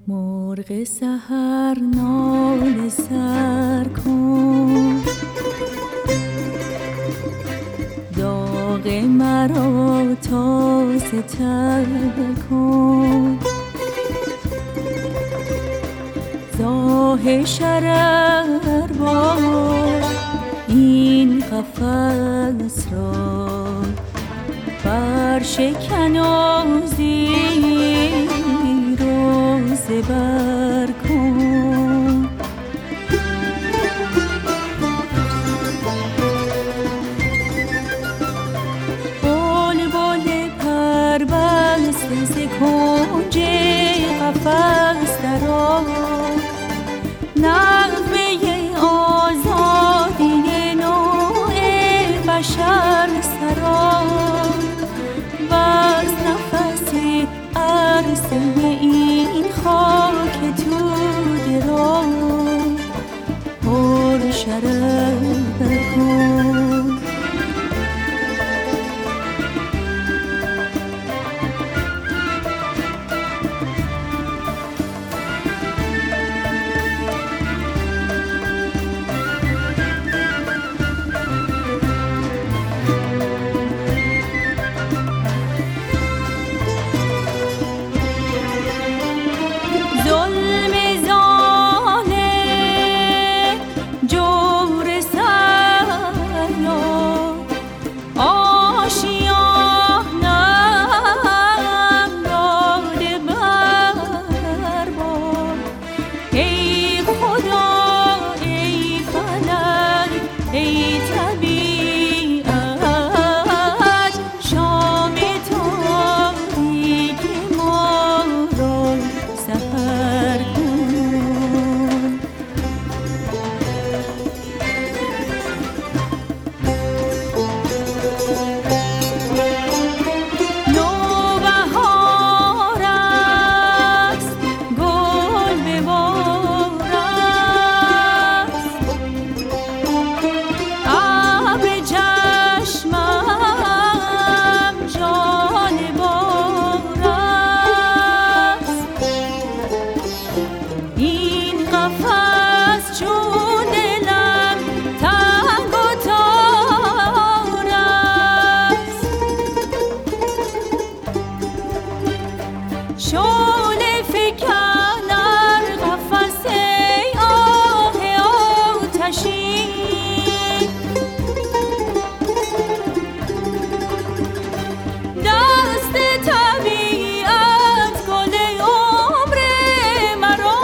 مرغ سحر ناله سر کن، داغ مرا تازه تر کن. زاه شرر باش این قفس را، برشکن و زیر و زبر کن. بلبل پربسته ز کنج قفس درآ، نغمه آزادی نوع بشر سرا. بس نفسی عرصه این خاک توده را، پر شرر کن. شعله فکن ار قفس آه آتشین، دست طبیعت گل عمر مرا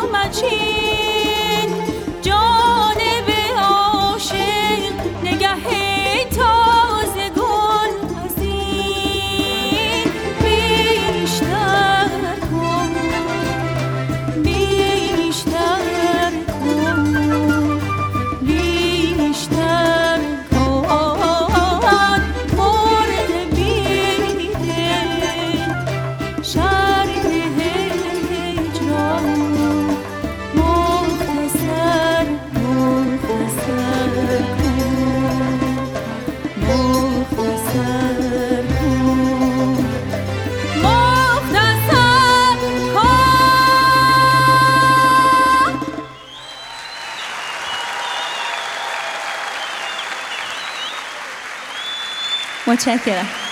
مچین. جانب عاشق نگه تازه گل از این بیشتر متشکرم.